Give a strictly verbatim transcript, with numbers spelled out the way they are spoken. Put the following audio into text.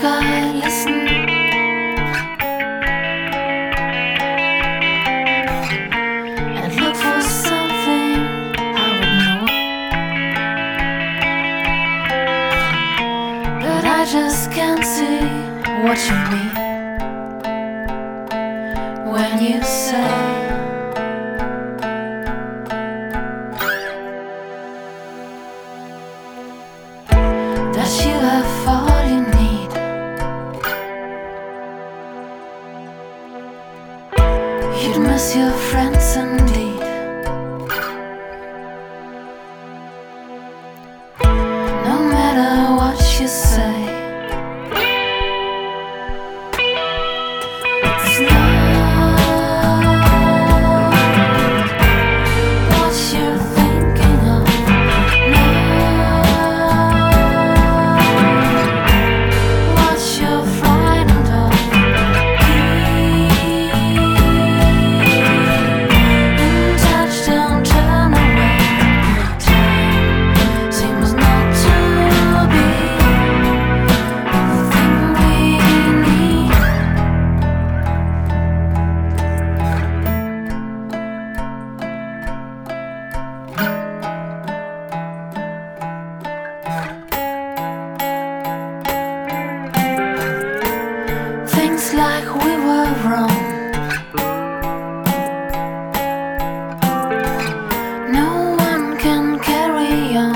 I listen and look for something I would know, but I just can't see what you mean when you say that you have all you need. You'd miss your friends indeed. No matter what you say, it's not what you're thinking of. What you're frightened of. Keep in touch, don't turn away. Time seems not to be the thing we need. Things like we were wrong. No one can carry on.